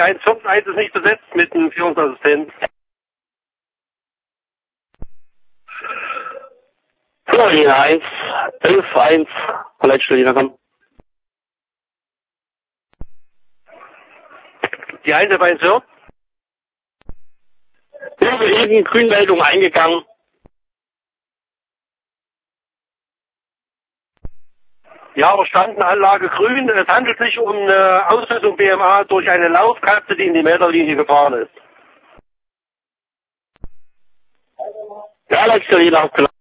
141 ist nicht besetzt mit einem Führungsassistent. Florina 1, 11, 1, Leitstelle komm. Die 141, ja? Eben Grünmeldung eingegangen. Ja, verstanden, Anlage grün. Es handelt sich um eine Auslösung BMA durch eine Laufkatze, die in die Meterlinie gefahren ist. Ja, Leitstelle